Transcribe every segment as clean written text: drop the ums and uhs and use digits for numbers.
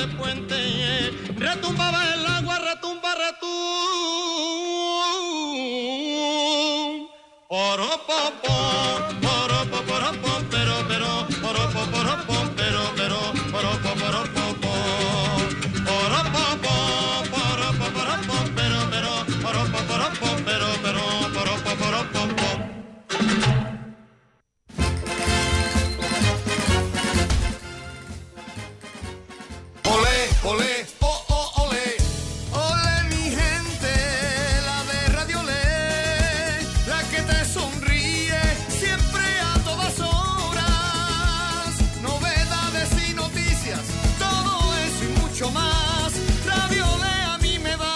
de puente, retumbaba el agua, retumba, Oropopo, pero, Olé, oh, oh, olé, olé mi gente, la de Radio Olé, la que te sonríe siempre a todas horas, novedades y noticias, todo eso y mucho más, Radio Olé a mí me da.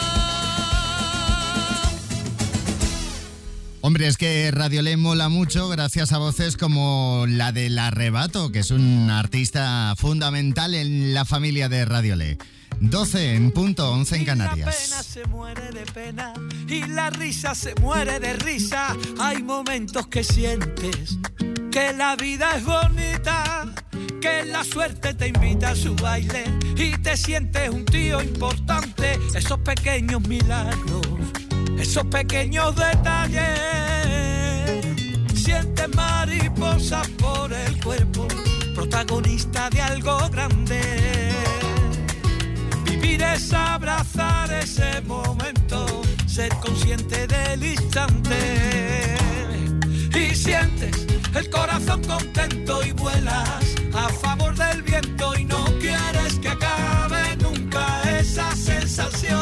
Hombre, es que Radio Olé mola mucho gracias a voces como la del Arrebato, que es un artista fundamental en la familia de Radio Olé. 12 en punto, 11 en Canarias. La pena se muere de pena y la risa se muere de risa. Hay momentos que sientes que la vida es bonita, que la suerte te invita a su baile y te sientes un tío importante. Esos pequeños milagros, esos pequeños detalles, sientes mariposas por el cuerpo, protagonista de algo grande. Vivir es abrazar ese momento, ser consciente del instante. Y sientes el corazón contento y vuelas a favor del viento y no quieres que acabe nunca esa sensación.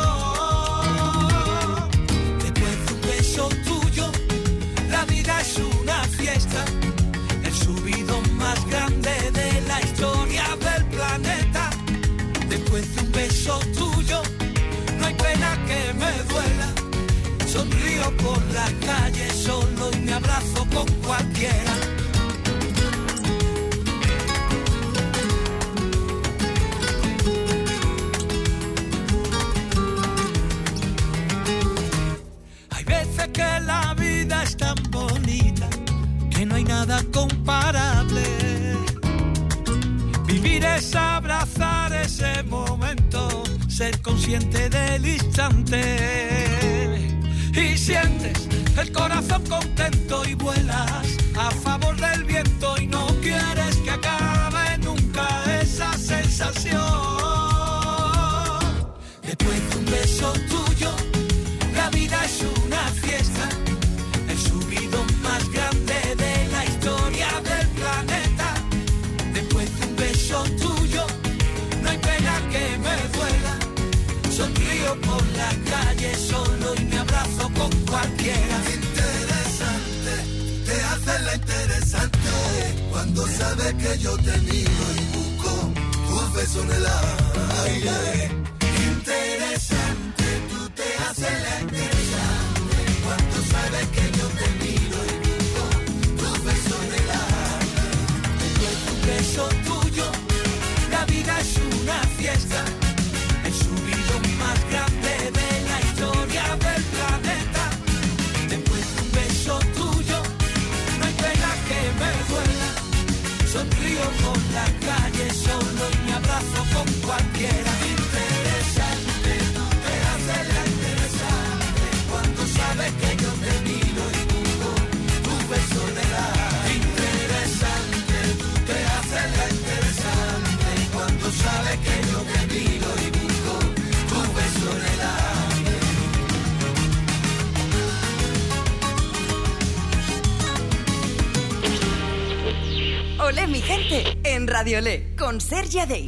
Tuyo, la vida es una fiesta, el subidón más grande de la historia del planeta. Después de un beso tuyo, no hay pena que me duela. Sonrío por la calle solo y me abrazo con cualquiera. Que la vida es tan bonita que no hay nada comparable. Vivir es abrazar ese momento, ser consciente del instante. Y sientes el corazón contento y vuelas a favor del viento y no quieres que acabe nunca esa sensación. Después de un beso tuyo, la vida es una fiesta, el subidón más grande de la historia del planeta. Después de un beso tuyo, no hay pena que me duela. Sonrío por la calle solo y me abrazo con cualquiera. Interesante, te hace la interesante, cuando sabes que yo te miro y busco tu beso en el aire. Interesante, tú te haces la interesante, cuando sabes que yo te miro y busco tu beso en el aire. Después de un beso tuyo, la vida es una fiesta, el subidón más grande de la historia del planeta. Después de un beso tuyo, no hay pena que me duela. Sonrío por la calle solo y me abrazo con cualquiera. Interesante, tú te haces la interesante, cuando sabes que yo te miro y busco tu beso en el aire. Interesante, tú te haces la interesante, cuando sabes que yo te miro y busco tu beso en el aire. Olé mi gente, en Radio Olé, con Sergia Day.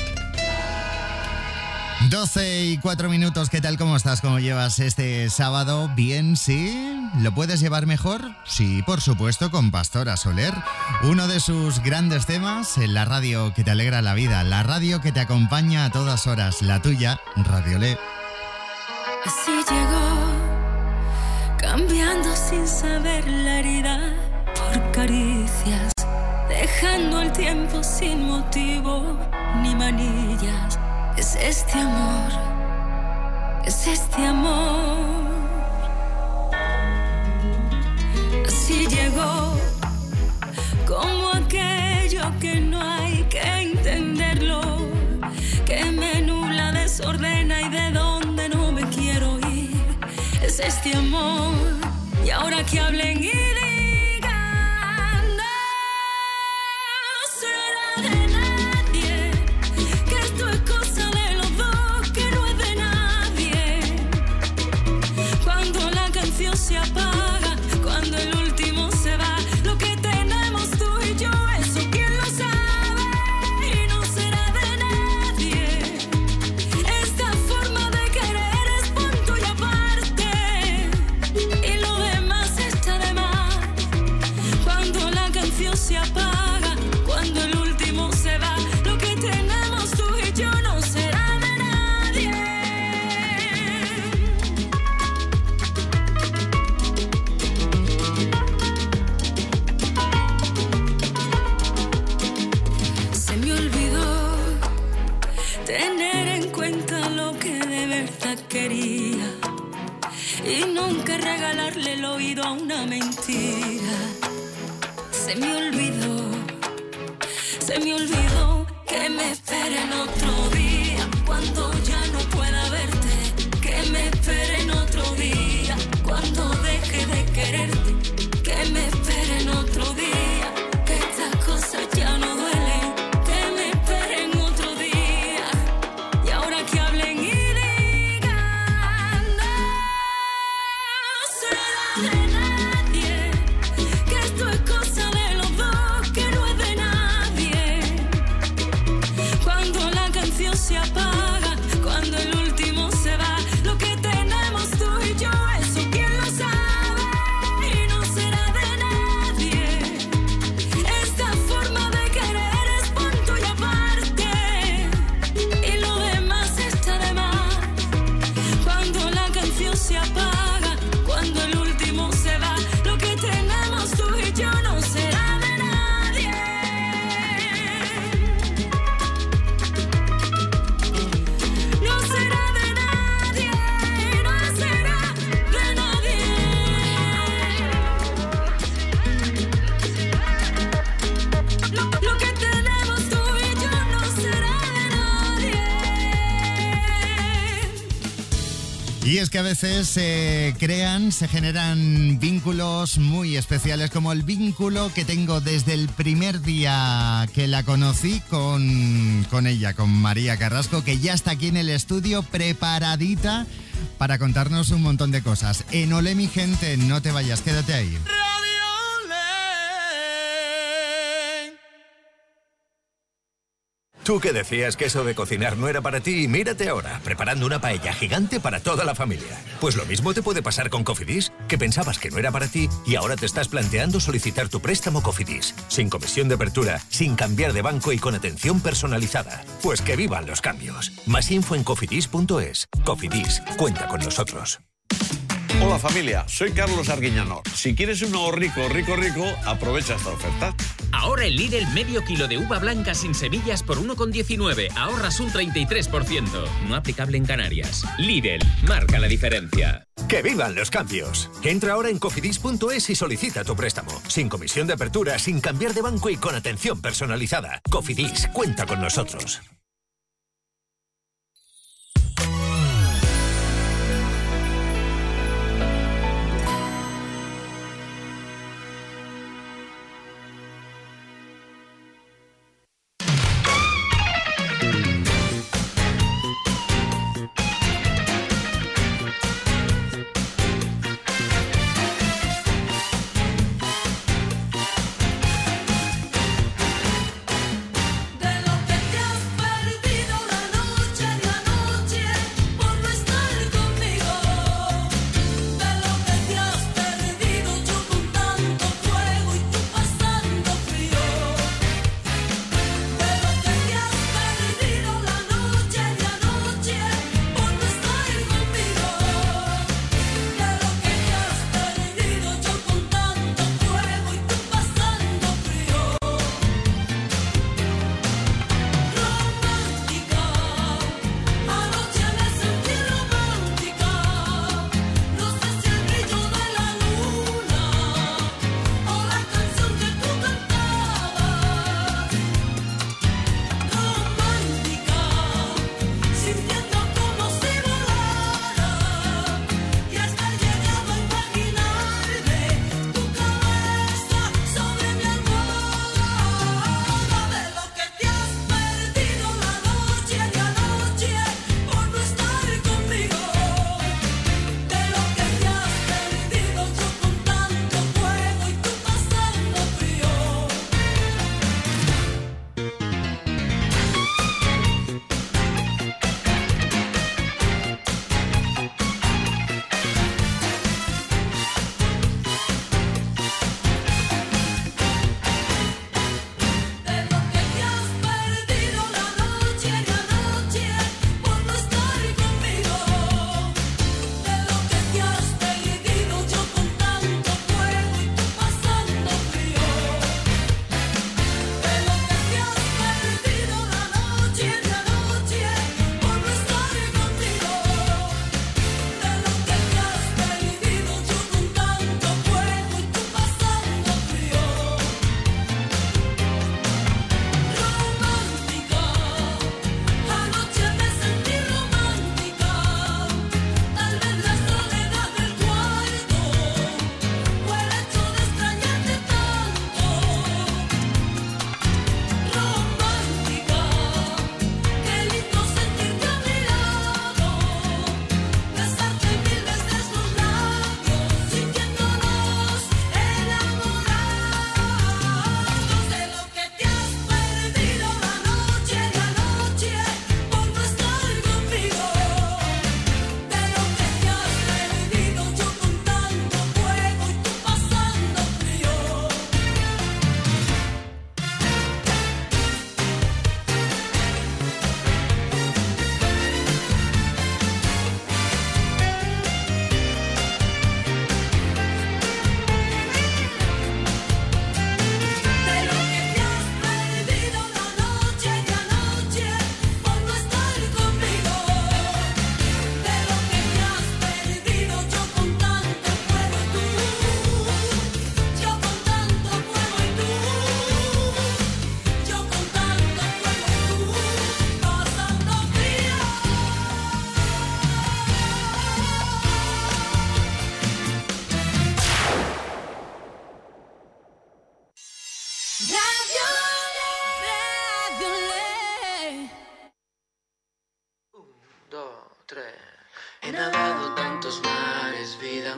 12 y 4 minutos, ¿qué tal? ¿Cómo estás? ¿Cómo llevas este sábado? ¿Bien? ¿Sí? ¿Lo puedes llevar mejor? Sí, por supuesto, con Pastora Soler. Uno de sus grandes temas, la radio que te alegra la vida, la radio que te acompaña a todas horas, la tuya, Radio Olé. Así llegó, cambiando sin saber la herida por caricias, dejando el tiempo sin motivo ni manillas. Es este amor, es este amor. Así llegó, como aquello que no hay que entenderlo, este amor. Y ahora que hablen y digan, no será de nadie, que esto es cosa de los dos, que no es de nadie. Cuando la canción se apaga, cuando el último se va, lo que tenemos tú y yo, eso quién lo sabe, y no será de nadie. Esta forma de querer es punto y aparte, y lo demás está de más. Cuando la canción se apaga, cuando el último se va, lo que tenemos tú y yo no será de nadie. Se me olvidó tener en cuenta lo que de verdad quería y nunca regalarle el oído a una mentira. Se me olvidó que me esperen otro día cuando ya no pueda verte, que me esperen otro día cuando deje de quererte, que me esperen otro día, que estas cosas ya no duelen, que me esperen otro día. Y ahora que hablen y digan, no será de nadie, que esto es cosa de los dos, que no es de nadie. Cuando la canción se apaga, cuando el último se va, lo que tenemos tú y yo, eso quién lo sabe, y no será de nadie. Esta forma de querer es punto y aparte, y lo demás está de más. Cuando la canción se apaga, cuando el último se va, lo que tenemos tú y yo no será de nadie. No será de nadie, no será de nadie. Lo que tenemos tú y yo no será de nadie. Y es que a veces se generan vínculos muy especiales, como el vínculo que tengo desde el primer día que la conocí con ella, con María Carrasco, que ya está aquí en el estudio preparadita para contarnos un montón de cosas. En Olé, mi gente, no te vayas, quédate ahí. Tú que decías que eso de cocinar no era para ti, y mírate ahora, preparando una paella gigante para toda la familia. Pues lo mismo te puede pasar con Cofidis, que pensabas que no era para ti y ahora te estás planteando solicitar tu préstamo Cofidis. Sin comisión de apertura, sin cambiar de banco y con atención personalizada. Pues que vivan los cambios. Más info en cofidis.es. Cofidis, cuenta con nosotros. Hola familia, soy Carlos Arguiñano. Si quieres un nuevo rico, aprovecha esta oferta. Ahora en Lidl medio kilo de uva blanca sin semillas por 1,19. Ahorras un 33%. No aplicable en Canarias. Lidl, marca la diferencia. ¡Que vivan los cambios! Entra ahora en cofidis.es y solicita tu préstamo. Sin comisión de apertura, sin cambiar de banco y con atención personalizada. Cofidis, cuenta con nosotros. De lo que te has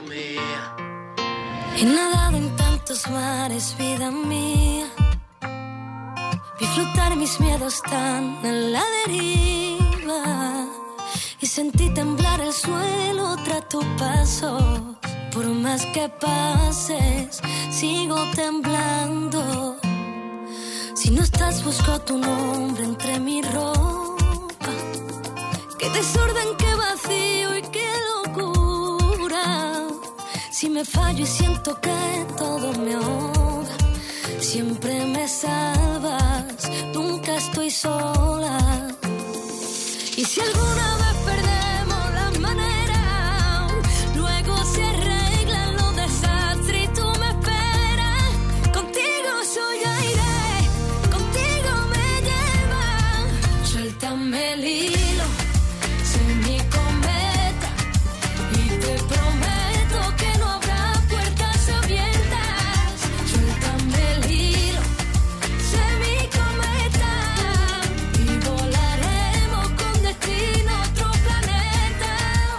mía. He nadado en tantos mares, vida mía. Vi flotar mis miedos tan en la deriva. Y sentí temblar el suelo tras tu paso. Por más que pases, sigo temblando. Si no estás, busco tu nombre entre mi ropa. Qué desorden, qué vacío y qué locura. Si me fallo y siento que todo me ahoga, siempre me salvas, nunca estoy sola. Y si alguna vez perdemos la manera, luego se arreglan los desastres y tú me esperas. Contigo soy aire, contigo me lleva. Suéltame el hilo, soy mi cometa y te prometo que no habrá puertas abiertas. Suéltame el hilo, soy mi cometa y volaremos con destino a otro planeta.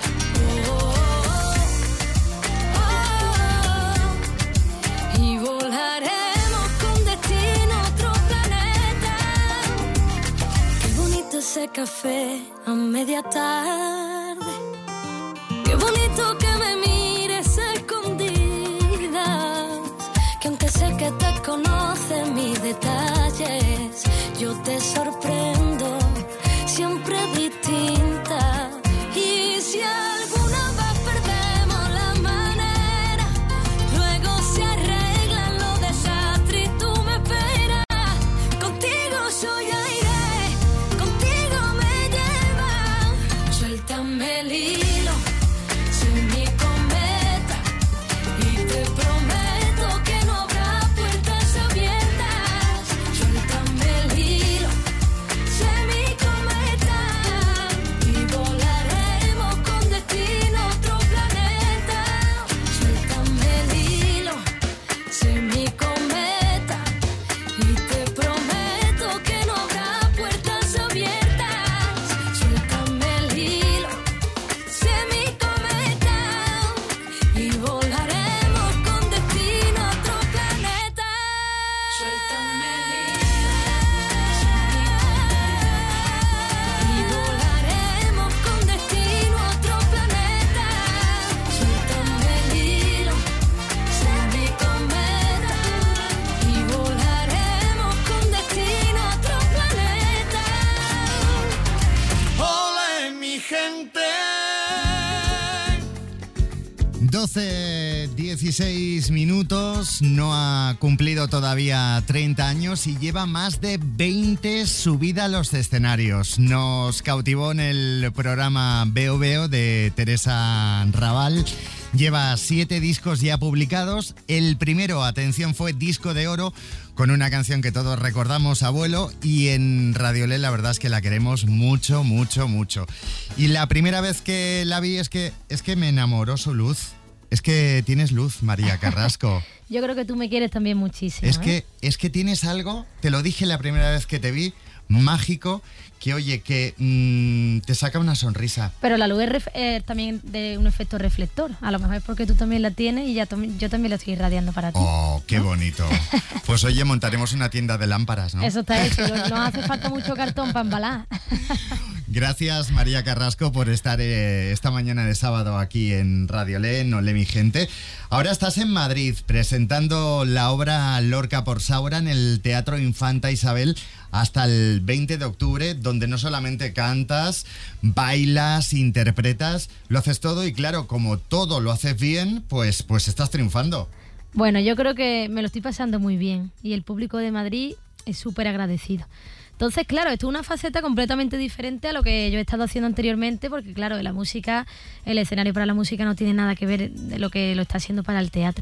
Y volaremos con destino a otro planeta. Qué bonito ese café a media tarde. Qué bonito que me mires a escondidas. Que aunque sé que te conocen mis detalles, yo te sorprendo, siempre distinta. Y si alguna vez perdemos la manera, luego se arreglan los desastres y tú me esperas. Contigo soy aire, contigo me lleva. Suéltame el hilo, soy mi cometa y te prometo que no habrá puertas abiertas. Suéltame el hilo, soy mi cometa y volaremos con destino a otro planeta. Suéltame el hilo, soy mi cometa y te prometo que no habrá puertas abiertas. Suéltame el hilo, soy mi cometa y volaremos con destino a otro planeta. Suéltame el hilo, y volaremos con destino a otro planeta. Suéltame el hilo, soy mi cometa y volaremos con destino a otro planeta. Ole, mi gente. 12-16 minutos, no ha cumplido todavía 30 años y lleva más de 20 subidas a los escenarios. Nos cautivó en el programa Veo Veo de Teresa Raval. Lleva 7 discos ya publicados. El primero, atención, fue disco de oro con una canción que todos recordamos, Abuelo, y en Radiolé la verdad es que la queremos mucho, mucho, mucho. Y la primera vez que la vi es que me enamoró su luz. Es que tienes luz, María Carrasco. Yo creo que tú me quieres también muchísimo. Es que tienes algo, te lo dije la primera vez que te vi, mágico, que oye, que te saca una sonrisa. Pero la luz es también de un efecto reflector. A lo mejor es porque tú también la tienes y yo también la estoy irradiando para ti. Oh, qué bonito. Pues oye, montaremos una tienda de lámparas, ¿no? Eso está hecho. No hace falta mucho cartón para embalar. Gracias, María Carrasco, por estar esta mañana de sábado aquí en Radiolé, en Olé mi gente. Ahora estás en Madrid presentando la obra Lorca por Saura en el Teatro Infanta Isabel hasta el 20 de octubre, donde no solamente cantas, bailas, interpretas, lo haces todo y claro, como todo lo haces bien, pues estás triunfando. Bueno, yo creo que me lo estoy pasando muy bien y el público de Madrid es súper agradecido. Entonces, claro, esto es una faceta completamente diferente a lo que yo he estado haciendo anteriormente, porque claro, la música, el escenario para la música no tiene nada que ver de lo que lo está haciendo para el teatro.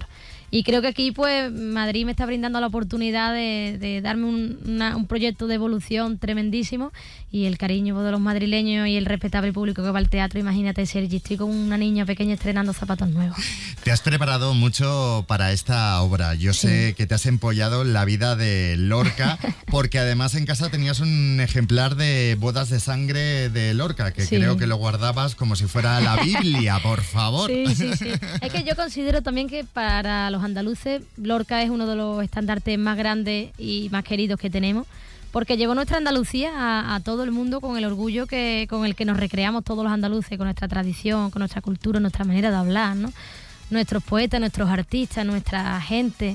Y creo que aquí pues Madrid me está brindando la oportunidad de darme un proyecto de evolución tremendísimo, y el cariño de los madrileños y el respetable público que va al teatro. Imagínate, Sergi, estoy como una niña pequeña estrenando zapatos nuevos. Te has preparado mucho para esta obra. Yo sé que te has empollado la vida de Lorca, porque además en casa tenías un ejemplar de Bodas de Sangre de Lorca, que creo que lo guardabas como si fuera la Biblia, por favor. Sí. Es que yo considero también que para los andaluces Lorca es uno de los estandartes más grandes y más queridos que tenemos, porque llevó nuestra Andalucía a todo el mundo con el orgullo con el que nos recreamos todos los andaluces, con nuestra tradición, con nuestra cultura, nuestra manera de hablar, ¿no? Nuestros poetas, nuestros artistas, nuestra gente.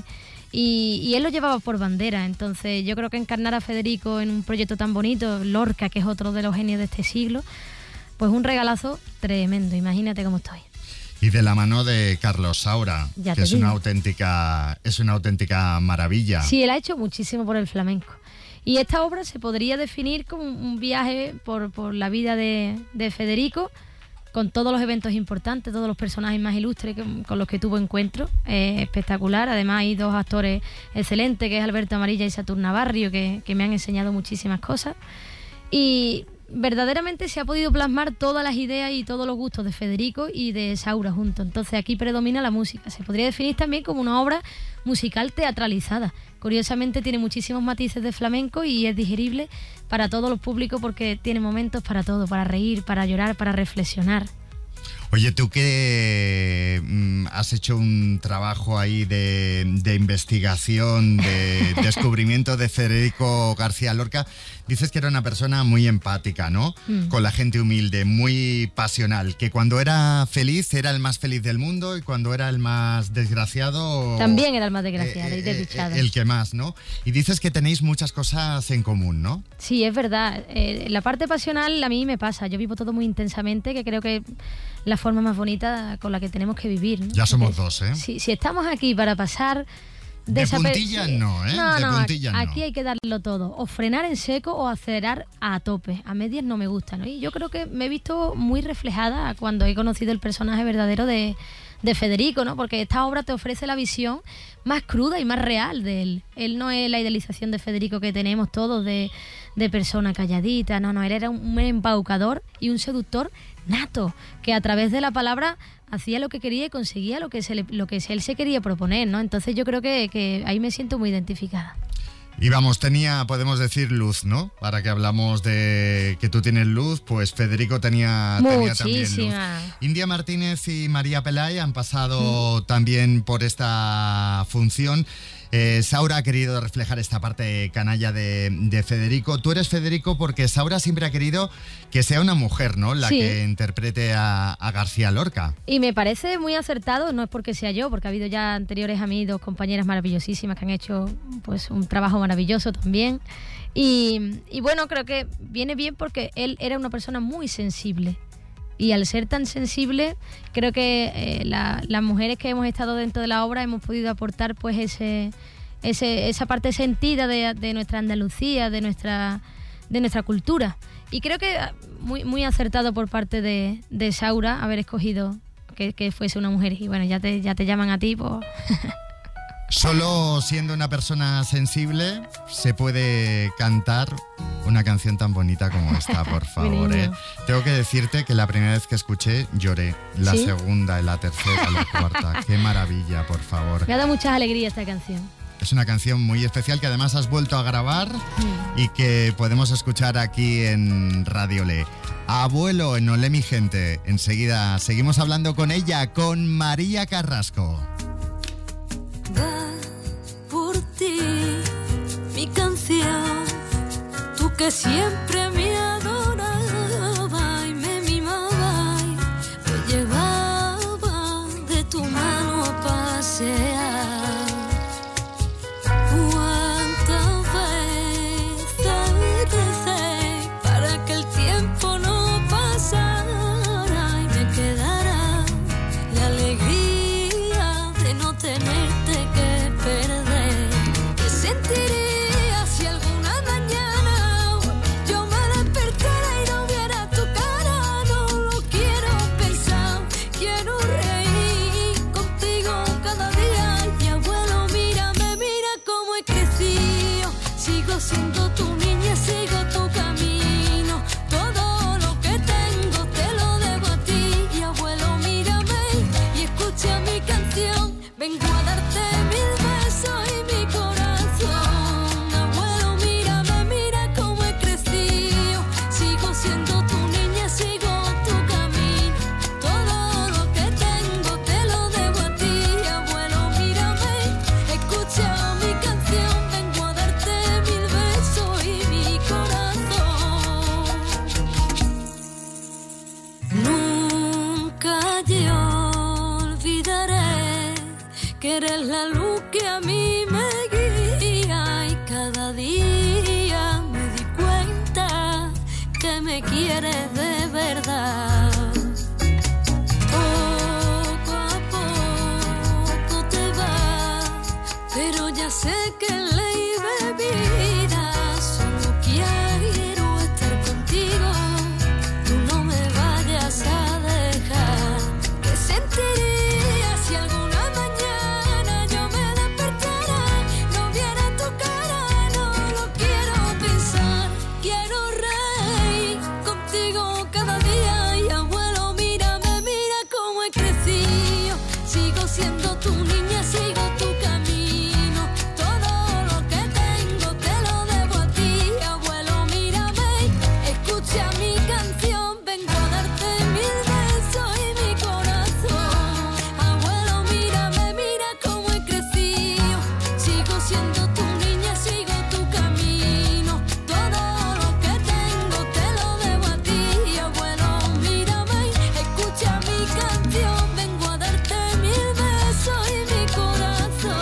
Y él lo llevaba por bandera. Entonces yo creo que encarnar a Federico en un proyecto tan bonito, Lorca, que es otro de los genios de este siglo, pues un regalazo tremendo. Imagínate cómo estoy. Y de la mano de Carlos Saura, que es una auténtica maravilla. Sí, él ha hecho muchísimo por el flamenco. Y esta obra se podría definir como un viaje por la vida de Federico, con todos los eventos importantes, todos los personajes más ilustres con los que tuvo encuentro. Espectacular. Además hay 2 actores excelentes, que es Alberto Amarilla y Saturna Barrio, que me han enseñado muchísimas cosas. Y verdaderamente se ha podido plasmar todas las ideas y todos los gustos de Federico y de Saura juntos. Entonces aquí predomina la música. Se podría definir también como una obra musical teatralizada. Curiosamente tiene muchísimos matices de flamenco y es digerible para todos los públicos, porque tiene momentos para todo, para reír, para llorar, para reflexionar. Oye, tú que has hecho un trabajo ahí de investigación, de descubrimiento de Federico García Lorca, dices que era una persona muy empática, ¿no? Con la gente humilde, muy pasional, que cuando era feliz era el más feliz del mundo, y cuando era el más desgraciado... También era el más desgraciado y desdichado. El que más, ¿no? Y dices que tenéis muchas cosas en común, ¿no? Sí, es verdad. La parte pasional a mí me pasa. Yo vivo todo muy intensamente, que creo que la forma más bonita con la que tenemos que vivir, ¿no? Ya somos dos, ¿eh? Si estamos aquí para pasar... De puntillas no, ¿eh? No, puntillas no. Aquí hay que darlo todo. O frenar en seco o acelerar a tope. A medias no me gusta, ¿no? Y yo creo que me he visto muy reflejada cuando he conocido el personaje verdadero de Federico, ¿no? Porque esta obra te ofrece la visión más cruda y más real de él. Él no es la idealización de Federico que tenemos todos de persona calladita. No, él era un embaucador y un seductor nato, que a través de la palabra hacía lo que quería y conseguía lo que él se quería proponer, ¿no? Entonces yo creo que ahí me siento muy identificada. Y vamos, podemos decir luz, ¿no? Para que hablamos de que tú tienes luz, pues Federico tenía también luz. India Martínez y María Pelay han pasado también por esta función. Saura ha querido reflejar esta parte canalla de Federico. Tú eres Federico porque Saura siempre ha querido que sea una mujer, ¿no? La que interprete a García Lorca. Y me parece muy acertado, no es porque sea yo, porque ha habido ya anteriores a mí 2 compañeras maravillosísimas que han hecho pues un trabajo maravilloso también. Y bueno, creo que viene bien porque él era una persona muy sensible. Y al ser tan sensible, creo que las mujeres que hemos estado dentro de la obra hemos podido aportar pues esa parte sentida de nuestra Andalucía, de nuestra cultura. Y creo que muy, muy acertado por parte de Saura haber escogido que fuese una mujer. Y bueno, ya te llaman a ti, pues... Solo siendo una persona sensible se puede cantar una canción tan bonita como esta, por favor, ¿eh? Tengo que decirte que la primera vez que escuché lloré, la segunda, la tercera, la cuarta. Qué maravilla, por favor. Me ha dado mucha alegría esta canción. Es una canción muy especial que además has vuelto a grabar y que podemos escuchar aquí en Radio Le. Abuelo en Olé mi gente. Enseguida seguimos hablando con ella, con María Carrasco. Va por ti, mi canción, tú que siempre me adoraba y me mimaba y me llevaba de tu mano a pasear. ¿Cuántas veces recé para que el tiempo no pasara y me quedara la alegría de no tenerte que perder? ¿Qué sentiría si alguna mañana yo me tu niña, sigo tu camino. Todo lo que tengo te lo debo a ti. Y abuelo, mírame y escucha mi canción. Vengo a darte mil besos y mi corazón. Abuelo, mírame, mira cómo he crecido. Sigo siendo tu niña, sigo tu camino. Todo lo que tengo te lo debo a ti. Abuelo, mírame, escucha mi canción. Vengo a darte mil besos y mi corazón. Nunca yo olvidaré que eres la luz que a mí me guía. Y cada día me di cuenta que me quieres de verdad. Poco a poco te vas, pero ya sé que ley de vida. Solo quiero estar contigo. Tú no me vayas a dejar. ¿Qué sentiría si alguna mañana yo me despertara? No viera tu cara, no lo quiero pensar. Quiero reír contigo cada día. Y abuelo, mírame, mira cómo he crecido. Sigo siendo tu niña, sigo tu camino. Todo lo que tengo te lo debo a ti. Abuelo, mírame, escucha mi canción. Vengo a darte mil besos y mi corazón. Abuelo, mírame, mira cómo he crecido. Sigo siendo tu niña, sigo tu camino. Todo lo que tengo te lo debo a ti. Abuelo, mírame, escucha mi canción. Vengo a darte mil besos y mi corazón.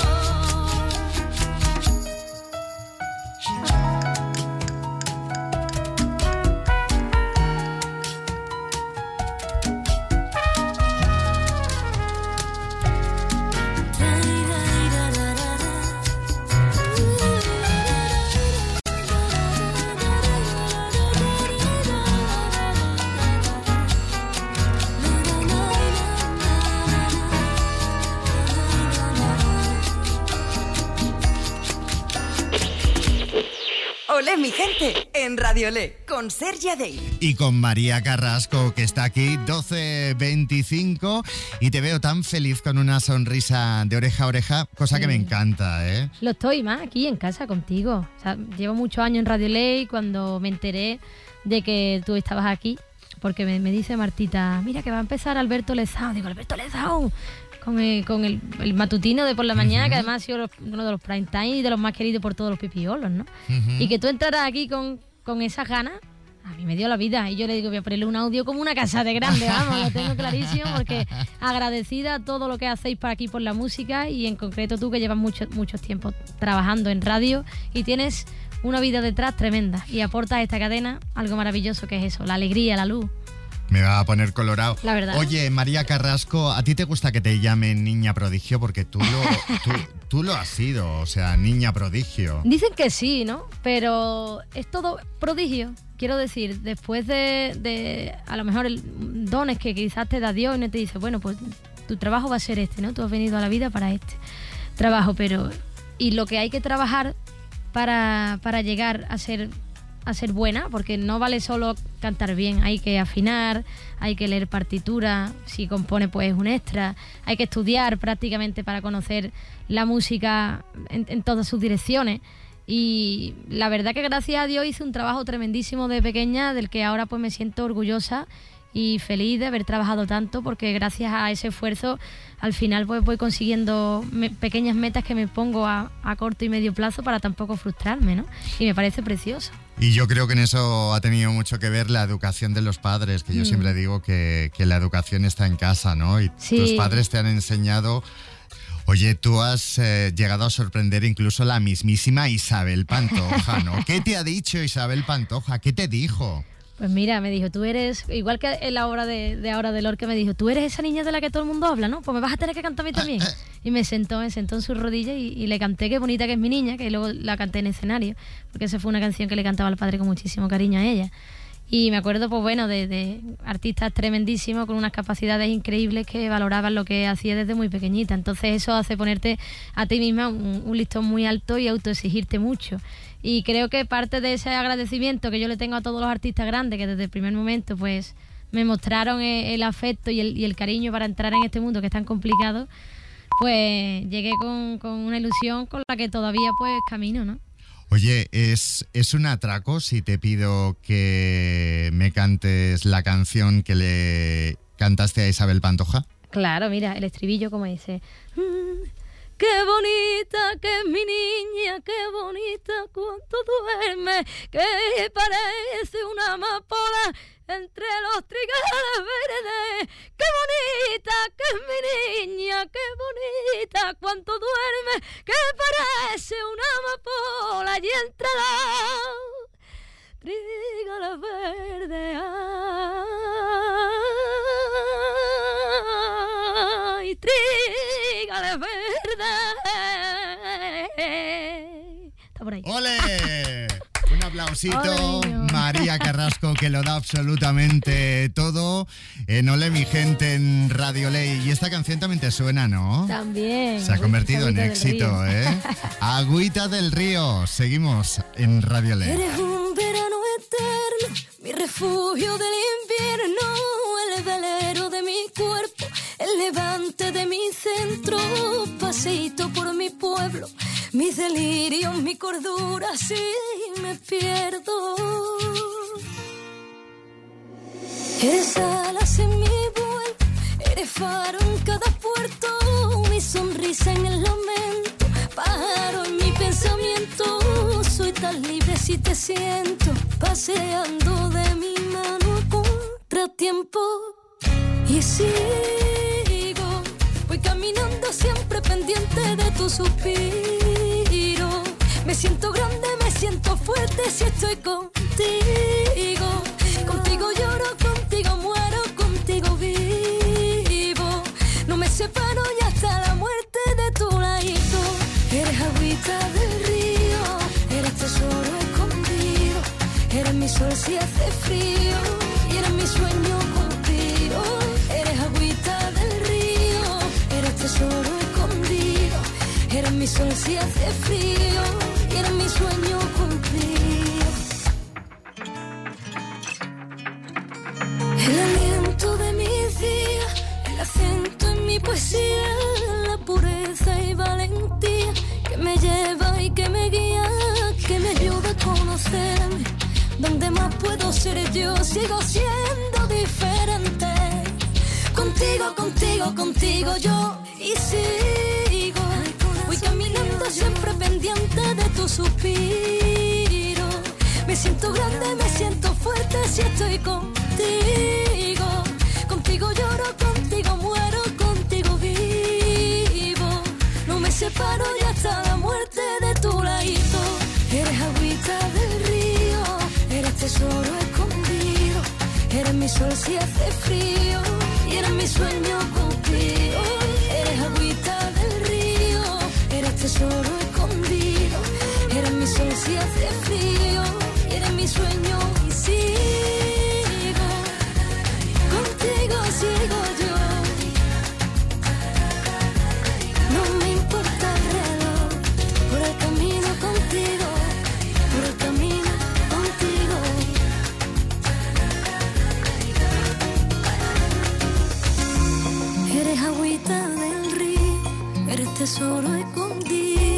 Olé, mi gente, en Radio Olé, con Sergia Day. Y con María Carrasco, que está aquí, 12:25, y te veo tan feliz con una sonrisa de oreja a oreja, cosa que me encanta, ¿eh? Lo estoy más aquí en casa contigo. O sea, llevo muchos años en Radio Olé y cuando me enteré de que tú estabas aquí, porque me dice Martita, mira que va a empezar Alberto Lezao. Digo, Alberto Lezao, con el matutino de por la mañana, que además ha sido uno de los prime time y de los más queridos por todos los pipiolos, ¿no? Y que tú entraras aquí con esas ganas, a mí me dio la vida. Y yo le digo, voy a ponerle un audio como una casa de grande, vamos, lo tengo clarísimo, porque agradecida a todo lo que hacéis para aquí por la música, y en concreto tú, que llevas mucho tiempo trabajando en radio y tienes una vida detrás tremenda y aportas a esta cadena algo maravilloso, que es eso, la alegría, la luz. Me va a poner colorado. La verdad. Oye, María Carrasco, ¿a ti te gusta que te llamen niña prodigio? Porque tú lo has sido, o sea, niña prodigio. Dicen que sí, ¿no? Pero es todo prodigio. Quiero decir, después de a lo mejor dones que quizás te da Dios y no te dice, bueno, pues tu trabajo va a ser este, ¿no? Tú has venido a la vida para este trabajo, pero... Y lo que hay que trabajar para llegar a ser buena, porque no vale solo cantar bien, hay que afinar, hay que leer partitura, si compone pues un extra, hay que estudiar prácticamente para conocer la música en todas sus direcciones. Y la verdad que gracias a Dios hice un trabajo tremendísimo de pequeña, del que ahora pues me siento orgullosa y feliz de haber trabajado tanto, porque gracias a ese esfuerzo al final pues voy consiguiendo pequeñas metas que me pongo a corto y medio plazo para tampoco frustrarme, ¿no? Y me parece precioso. Y yo creo que en eso ha tenido mucho que ver la educación de los padres, que yo siempre digo que la educación está en casa, ¿no? Y sí. Tus padres te han enseñado... Oye, tú has llegado a sorprender incluso a la mismísima Isabel Pantoja, ¿no? ¿Qué te ha dicho Isabel Pantoja? ¿Qué te dijo? Pues mira, me dijo, tú eres, igual que en la obra de ahora de Lorca, me dijo, tú eres esa niña de la que todo el mundo habla, ¿no? Pues me vas a tener que cantar a mí también. Y me sentó en sus rodillas y le canté Qué bonita que es mi niña, que luego la canté en escenario, porque esa fue una canción que le cantaba al padre con muchísimo cariño a ella. Y me acuerdo, pues bueno, de artistas tremendísimos con unas capacidades increíbles que valoraban lo que hacía desde muy pequeñita. Entonces eso hace ponerte a ti misma un listón muy alto y autoexigirte mucho. Y creo que parte de ese agradecimiento que yo le tengo a todos los artistas grandes, que desde el primer momento pues me mostraron el afecto y el cariño para entrar en este mundo que es tan complicado, pues llegué con una ilusión con la que todavía pues camino, ¿no? Oye, ¿es un atraco si te pido que me cantes la canción que le cantaste a Isabel Pantoja? Claro, mira, el estribillo como dice... Qué bonita que es mi niña, qué bonita cuando duerme, que parece una amapola entre los trigales verdes. Qué bonita que es mi niña, qué bonita cuando duerme, que parece una amapola y entre los trigales verdes. Ay, trigales verdes. Está por ahí. ¡Ole! Un aplausito, María Carrasco, que lo da absolutamente todo en Ole mi gente en Radio Ley. Y esta canción también te suena, ¿no? También. Se ha convertido en éxito, ¿eh? Agüita del Río. Seguimos en Radio Ley. Eres un verano eterno, mi refugio del invierno, el velero de mi cuerpo, el levante de mi centro, paseíto por mi pueblo, mis delirios, mi cordura, si me pierdo. Eres alas en mi vuelo, eres faro en cada puerto, mi sonrisa en el lamento, pájaro en mi pensamiento, soy tan libre si te siento, paseando de mi mano a contratiempo. Y sigo, voy caminando siempre pendiente de tu suspiro. Me siento grande, me siento fuerte si estoy contigo. Contigo lloro, contigo muero, contigo vivo. No me separo y hasta la muerte de tu ladito. Eres agüita del río, eres tesoro escondido. Eres mi sol si hace frío y eres mi sueño cumplido. Eres agüita del río, eres tesoro escondido. Eres mi sol si hace frío y eres mi sueño cumplido. El aliento de mis días, el acento en mi poesía, la pureza y valentía que me lleva y que me guía, que me ayuda a conocerme. Donde más puedo ser yo, sigo siendo diferente. Contigo, contigo, contigo yo. Y sigo, voy caminando siempre pendiente de tu suspiro. Me siento grande, me siento fuerte si estoy contigo. Contigo lloro, contigo muero, contigo vivo. No me separo y hasta la muerte de tu ladito. Eres agüita del río, eres tesoro escondido. Eres mi sol si hace frío y eres mi sueño cumplido. Eres agüita del río, eres tesoro escondido. Eres mi sol si hace frío y eres mi sueño. Y sigo, contigo sigo yo. No me importa el reloj, por el camino contigo, por el camino contigo. Eres agüita del río, eres tesoro escondido.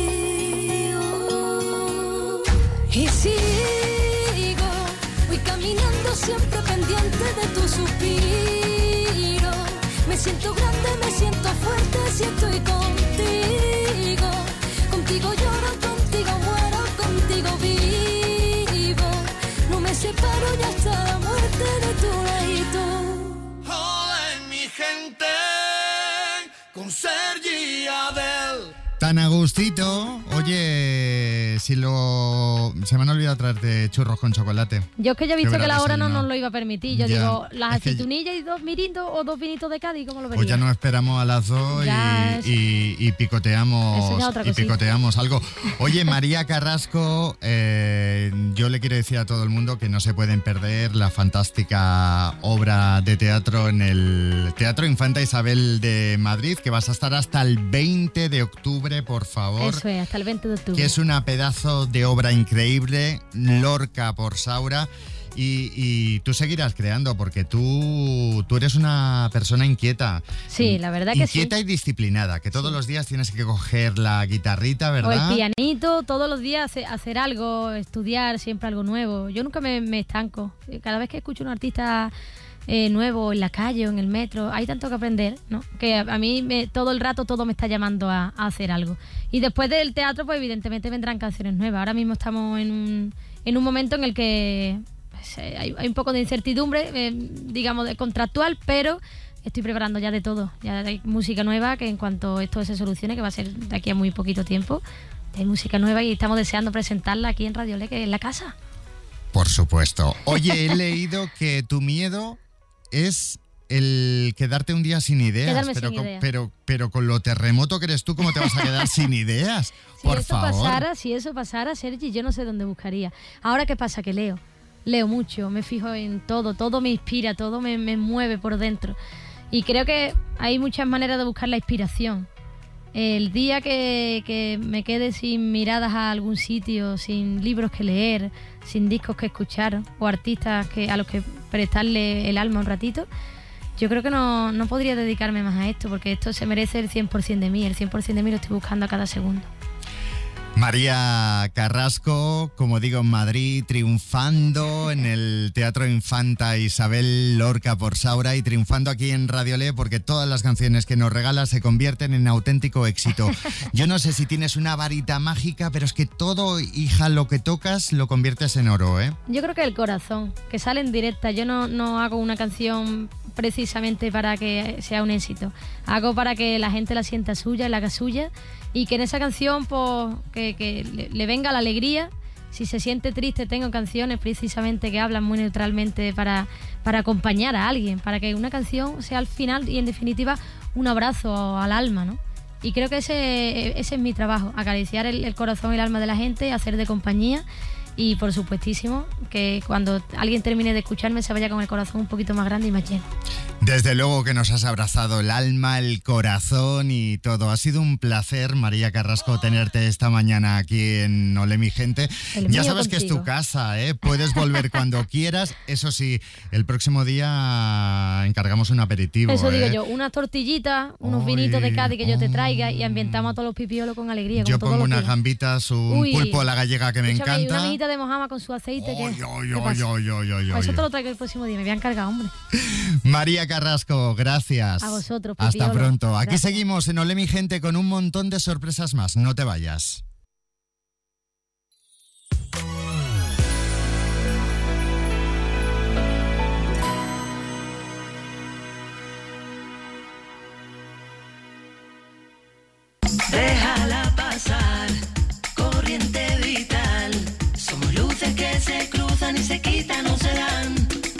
Y sigo, voy caminando siempre pendiente de tu suspiro. Me siento grande, me siento fuerte si estoy contigo. Contigo lloro, contigo muero, contigo vivo. No me separo y hasta la muerte de tu ladito. Hola, mi gente, con Sergi y Adel. Tan a gustito. Oye, si se me han olvidado traerte churros con chocolate. Yo es que ya he visto Qué que la hora no desayuno. nos lo iba a permitir. Yo Ya, digo, las es que aceitunillas y 2 mirindos o 2 vinitos de Cádiz, ¿cómo lo verías? Pues ya nos esperamos a las 2 Ya, y Eso picoteamos ya otra y cosita. picoteamos algo. Oye, María Carrasco, yo le quiero decir a todo el mundo que no se pueden perder la fantástica obra de teatro en el Teatro Infanta Isabel de Madrid, que vas a estar hasta el 20 de octubre, por favor. Eso es, hasta el el 20 de octubre. Que es una pedazo de obra increíble, Lorca por Saura. Y tú seguirás creando porque tú eres una persona inquieta. Sí, la verdad que sí. Inquieta y disciplinada, que todos los días tienes que coger la guitarrita, ¿verdad? O el pianito, todos los días hacer algo, estudiar siempre algo nuevo. Yo nunca me estanco. Cada vez que escucho a un artista nuevo en la calle o en el metro, hay tanto que aprender, ¿no? Que a mí todo el rato todo me está llamando a hacer algo. Y después del teatro, pues evidentemente vendrán canciones nuevas. Ahora mismo estamos en un momento en el que hay un poco de incertidumbre, digamos, contractual, pero estoy preparando ya de todo. Ya hay música nueva que en cuanto esto se solucione, que va a ser de aquí a muy poquito tiempo, hay música nueva y estamos deseando presentarla aquí en Radio Le, que es la casa. Por supuesto. Oye, he leído que tu miedo es el quedarte un día sin ideas, pero con lo terremoto que eres tú, ¿cómo te vas a quedar sin ideas? Por favor. Si eso pasara, Sergi, yo no sé dónde buscaría. Ahora, ¿qué pasa? Que leo mucho, me fijo en todo me inspira, todo me mueve por dentro. Y creo que hay muchas maneras de buscar la inspiración. El día que me quede sin miradas a algún sitio, sin libros que leer, sin discos que escuchar o artistas a los que prestarle el alma un ratito, yo creo que no podría dedicarme más a esto, porque esto se merece el 100% de mí. El 100% de mí lo estoy buscando a cada segundo. María Carrasco, como digo, en Madrid, triunfando en el Teatro Infanta Isabel Lorca por Saura y triunfando aquí en Radio Le, porque todas las canciones que nos regalas se convierten en auténtico éxito. Yo no sé si tienes una varita mágica, pero es que todo, hija, lo que tocas lo conviertes en oro, ¿eh? Yo creo que el corazón, que sale en directa. Yo no hago una canción precisamente para que sea un éxito. Hago para que la gente la sienta suya, la haga suya, y que en esa canción pues que le venga la alegría. Si se siente triste, tengo canciones precisamente que hablan muy neutralmente para acompañar a alguien, para que una canción sea al final y en definitiva un abrazo al alma, ¿no? Y creo que ese es mi trabajo, acariciar el corazón y el alma de la gente, hacer de compañía. Y por supuestísimo que cuando alguien termine de escucharme se vaya con el corazón un poquito más grande y más lleno. Desde luego que nos has abrazado el alma, el corazón y todo. Ha sido un placer, María Carrasco, tenerte esta mañana aquí en Ole mi gente. Ya sabes que es tu casa, ¿eh? Puedes volver cuando quieras. Eso sí, el próximo día encargamos un aperitivo. Eso digo yo, unas tortillitas, unos vinitos de Cádiz que yo te traiga y ambientamos a todos los pipiolos con alegría. Yo pongo unas gambitas, un pulpo a la gallega que me encanta. De mojama con su aceite. Eso te lo traigo el próximo día, me voy a encargar, hombre. María Carrasco, gracias. A vosotros, Hasta pronto. Gracias. Aquí seguimos en Ole mi gente con un montón de sorpresas más. No te vayas. Déjala pasar, corriente vital. Somos luces que se cruzan y se quitan o se dan.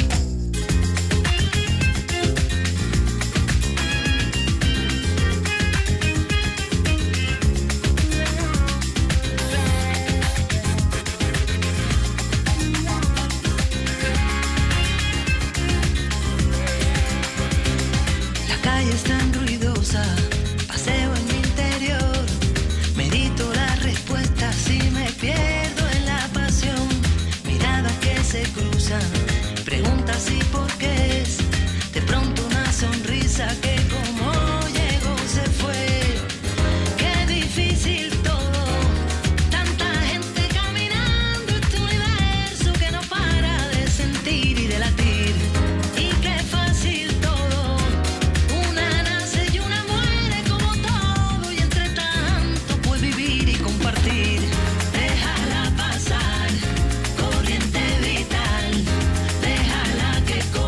La calle es tan ruidosa, paseo en mi interior, medito las respuestas y me pierdo en la pasión. Miradas que se cruzan, preguntas y por qué es. De pronto una sonrisa que como llegó se fue. Qué difícil todo, tanta gente caminando este universo que no para de sentir y de latir. Y qué fácil todo, una nace y una muere como todo, y entre tanto puede vivir y compartir. Déjala pasar, corriente vital, déjala que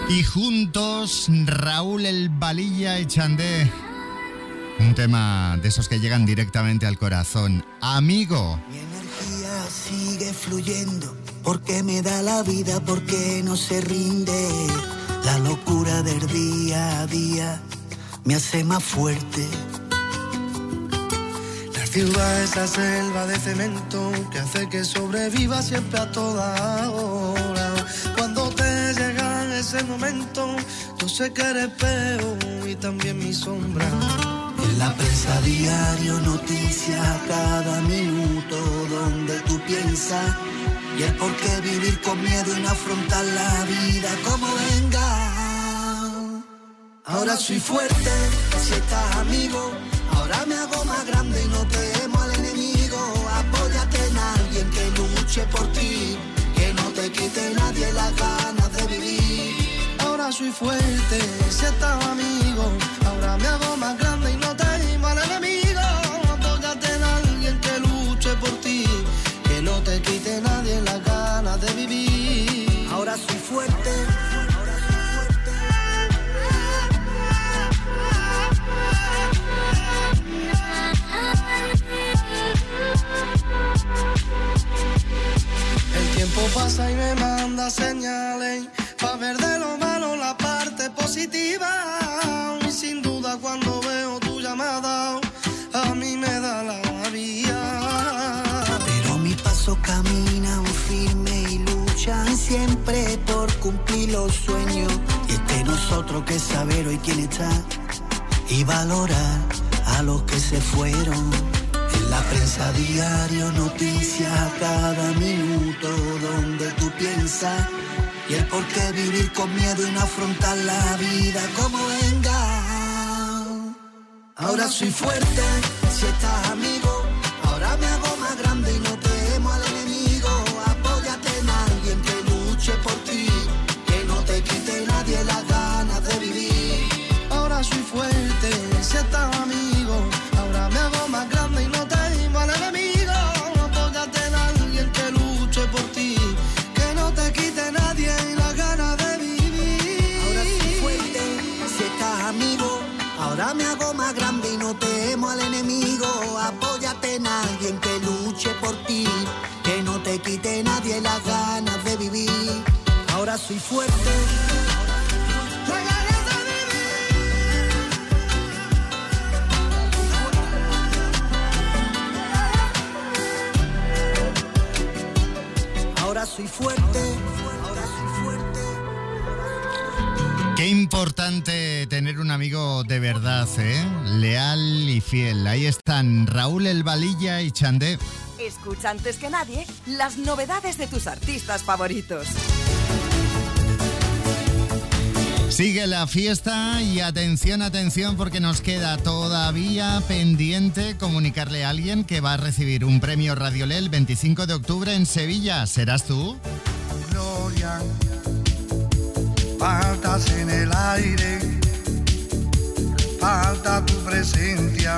Y juntos, Raúl El Balilla y Chandé. Un tema de esos que llegan directamente al corazón. Amigo. Mi energía sigue fluyendo, porque me da la vida, porque no se rinde. La locura del día a día me hace más fuerte. La ciudad es la selva de cemento que hace que sobreviva siempre a toda hora. Cuando te llega ese momento, yo sé que eres peor y también mi sombra. En la prensa diario, noticias cada minuto, donde tú piensas y el por qué vivir con miedo y no afrontar la vida como venga. Ahora soy fuerte, si estás amigo, ahora me hago más grande y no temo al enemigo. Apóyate en alguien que luche por ti, que no te quite nadie las ganas de vivir. Ahora soy fuerte, si estás amigo, ahora me hago más grande y no temo al enemigo. Apóyate en alguien que luche por ti, que no te quite nadie las ganas de vivir. Ahora soy fuerte. El tiempo pasa y me manda señales pa' ver de lo malo la parte positiva. Y sin duda cuando veo tu llamada, a mí me da la vía. Pero mis pasos caminan firme y luchan siempre por cumplir los sueños. Y es de nosotros que saber hoy quién está y valorar a los que se fueron. En la prensa diario, noticias cada minuto, donde tú piensas y el por qué vivir con miedo y no afrontar la vida como venga. Ahora soy fuerte, si estás amigo, ahora me hago más grande y no temo al enemigo. Apóyate en alguien que luche por ti, que no te quite nadie las ganas de vivir. Ahora soy fuerte, si estás amigo, ahora me hago más grande y no temo al enemigo. Apóyate en alguien que luche por ti, que no te quite nadie las ganas de vivir. Ahora soy fuerte, si estás amigo, ahora me hago más grande y no temo al enemigo. Apóyate en alguien que luche por ti, que no te quite nadie las ganas de vivir. Ahora soy fuerte. Ahora soy fuerte, ahora soy fuerte. Qué importante tener un amigo de verdad, ¿eh? Leal y fiel. Ahí están Raúl El Balilla y Chandé. Escucha antes que nadie las novedades de tus artistas favoritos. Sigue la fiesta y atención, atención, porque nos queda todavía pendiente comunicarle a alguien que va a recibir un premio Radiolé el 25 de octubre en Sevilla. ¿Serás tú? Gloria, faltas en el aire, falta tu presencia,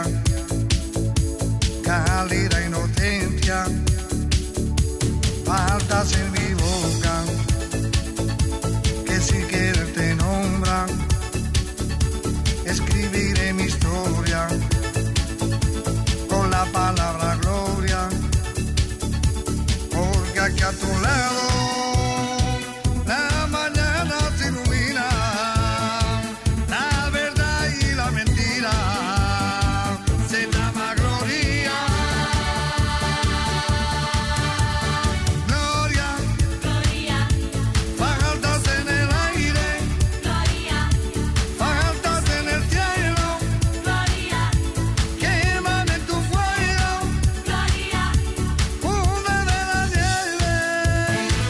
cálida inocencia, faltas en mi boca, que si quieres te nombran, escribiré mi historia con la palabra gloria, porque aquí a tu lado la mañana se ilumina, la verdad y la mentira se llama gloria. Gloria, gloria, faltas en el aire, gloria, faltas en el cielo, gloria, queman en tu fuego, gloria, una de la nieve.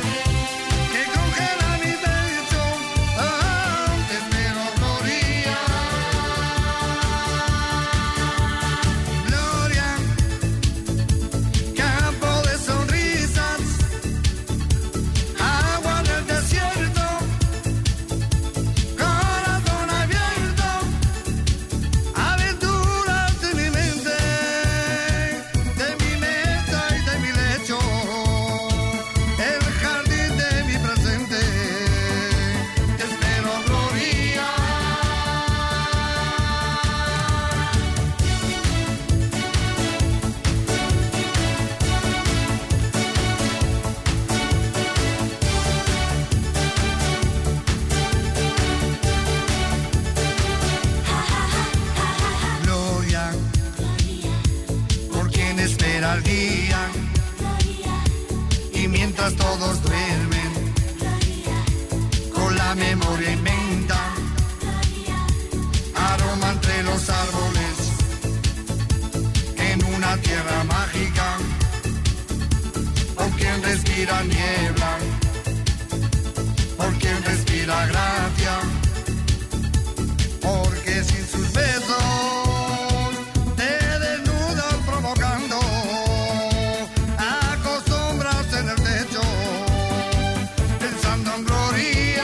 mientras todos duermen, con la memoria inventa, aroma entre los árboles, en una tierra mágica, por quien respira niebla, por quien respira gracia, porque sin sus besos te desnudas provocando, acostumbras en el techo, pensando en gloria.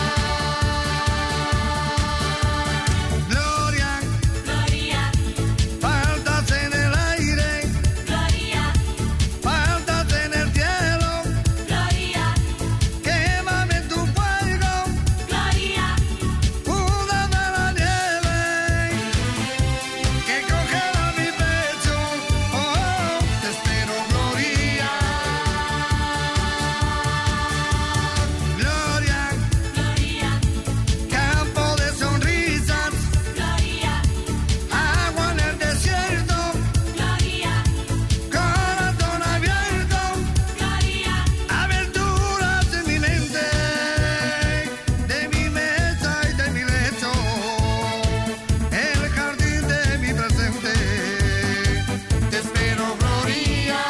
Gloria, Gloria, faltas en el aire, Gloria, faltas en el cielo, Gloria, quémame en tu fuego, Gloria, una de la nieve que congela mi pecho. Oh, te espero, Gloria. Gloria, Gloria, campo de sonrisas, Gloria, agua en el desierto, Gloria, corazón abierto, Gloria, aventuras en mi mente, de mi mesa y de mi lecho, el jardín de mi presente, te espero, Gloria.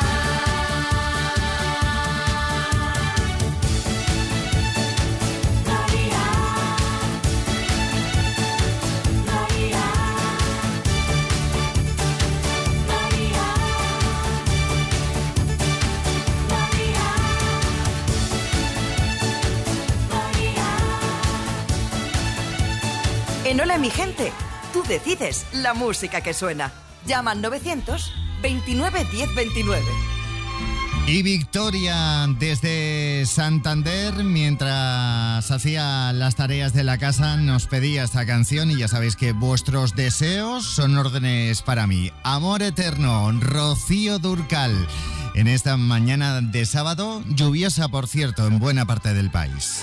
En Hola mi gente, tú decides la música que suena. Llama al 900 29 10 29. Y Victoria desde Santander, mientras hacía las tareas de la casa, nos pedía esta canción y ya sabéis que vuestros deseos son órdenes para mí. Amor eterno, Rocío Dúrcal, en esta mañana de sábado, lluviosa por cierto en buena parte del país.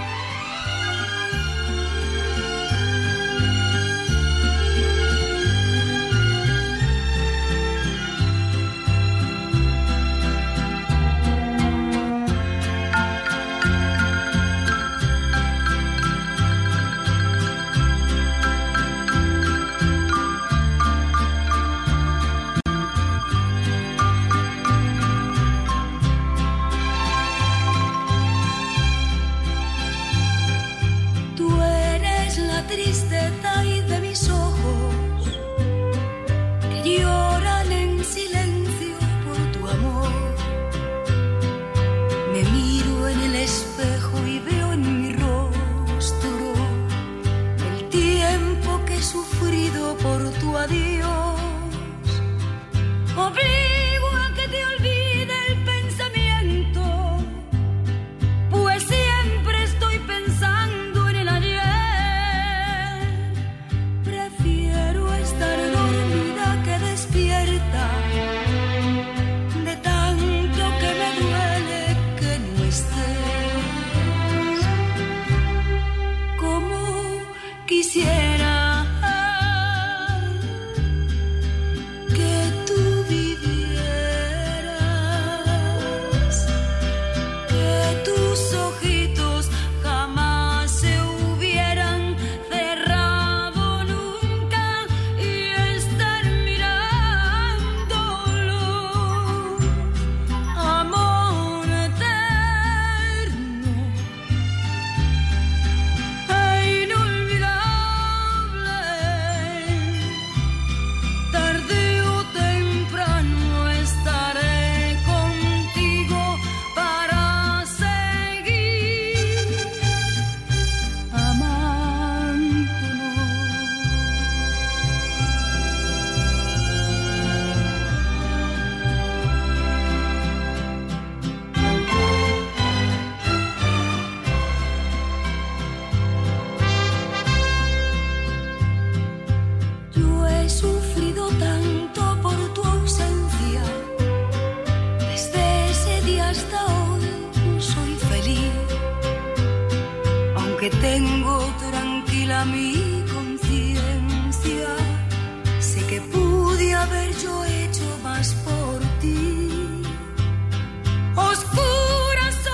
tú eres la tristeza y de mis ojos que lloran en silencio por tu amor. Me miro en el espejo y veo en mi rostro el tiempo que he sufrido por tu adiós. Obligo a que te olvide el pensamiento, pues siempre estoy pensando en el ayer. Prefiero estar dormida que despierta, de tanto que me duele que no estés. Como quisiera que tú vivieras, que tus ojitos jamás se hubieran cerrado nunca y estar mirándolos. Amor eterno e inolvidable, tarde o temprano estaré contigo para seguir amándonos. Yo he sufrido tanto por tu ausencia, desde ese día hasta hoy no soy feliz, aunque tengo tranquila mi conciencia, sé que pude haber yo hecho más por ti. Oscuras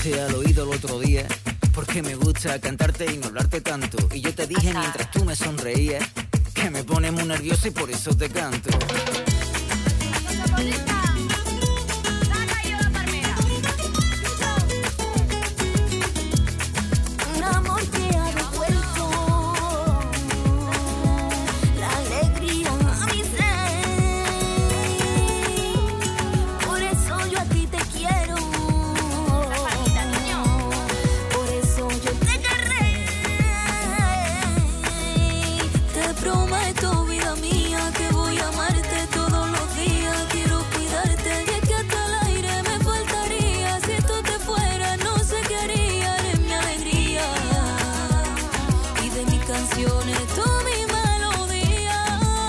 dijiste al oído el otro día, porque me gusta cantarte y no hablarte tanto. Y yo te dije mientras tú me sonreías, que me pone muy nervioso y por eso te canto. Un amor que ha devuelto la alegría a mi ser. Por eso yo a ti te quiero. Por eso yo te querré. Te prometo, vida mía, que voy a amarte todos los días. Quiero cuidarte y es que hasta el aire me faltaría. Si tú te fueras no sé qué haría. Eres mi alegría y de mis canciones tú mi melodía.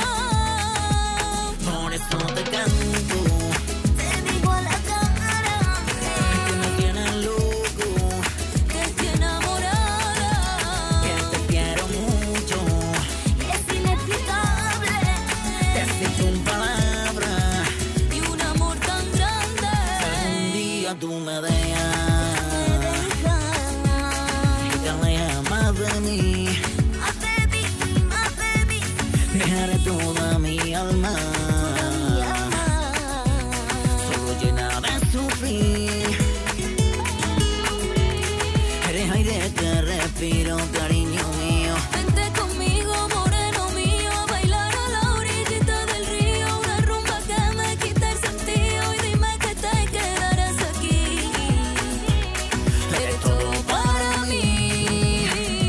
Por eso te canto, Te digo a la cara que me tienes loco, que estoy enamorada, que te quiero mucho. es inexplicable Te acepto en palabras, y un amor tan grande. algún día tú me dejas y te alejas más de mí. Más de mí, Dejaré toda mi alma solo llena de sufrir. Eres aire que respiro, cariño mío. vente conmigo, moreno mío, a bailar a la orillita del río. Una rumba que me quita el sentido y dime que te quedarás aquí. Eres todo para mí.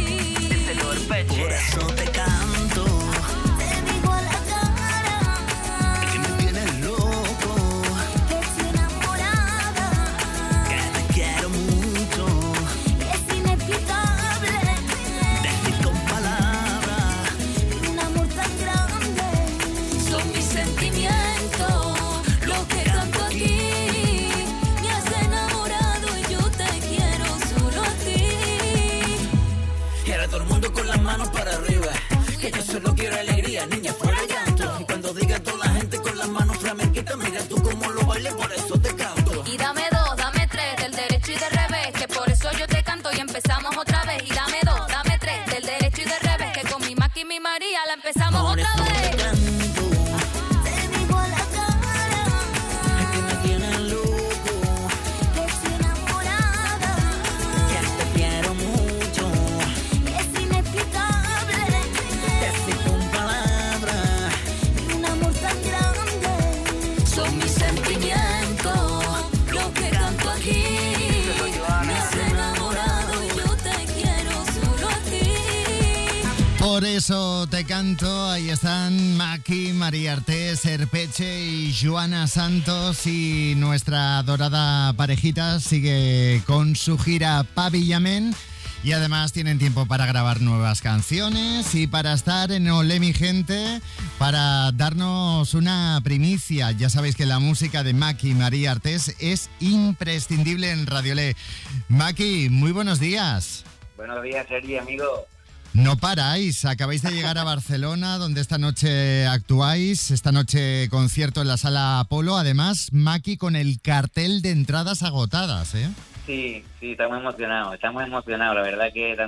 Por eso te canto, Te digo a la cara que me tienes loco, que estoy enamorada, que te quiero mucho. es inexplicable Decir con palabras, un amor tan grande. Son mis sentimientos los que canto aquí. Me has enamorado y yo te quiero solo a ti. y ahora todo el mundo con las manos para arriba, que yo solo quiero alegría, niña, fuera llanto. Y cuando diga toda la gente con las manos flamenquitas, mira tú cómo lo bailes, por eso te canto. Y dame dos, dame tres, del derecho y del revés, que por eso yo te canto y empezamos otra vez. Y dame dos, dame tres, del derecho y del revés, que con mi Maki y mi María la empezamos Por otra eso te vez. canto, Te digo a la cara que me tienes loco, que estoy enamorada, que te quiero mucho. es inexplicable Decir con palabras, un amor tan grande. Son mis sentimientos los que canto aquí. Me has enamorado y yo te quiero solo a ti. Por eso te canto, ahí están Maki, María Artés, Serpeche y Joana Santos, y nuestra dorada parejita sigue con su gira Pavillamen y además tienen tiempo para grabar nuevas canciones y para estar en Olé mi gente, para darnos una primicia. Ya sabéis que la música de Maki y María Artés es imprescindible en Radio Olé. Maki, muy buenos días. Buenos días, Eri, amigo. No paráis, acabáis de llegar a Barcelona, donde esta noche actuáis, esta noche concierto en la Sala Apolo, además Maki con el cartel de entradas agotadas, ¿eh? Sí, estamos emocionados, la verdad que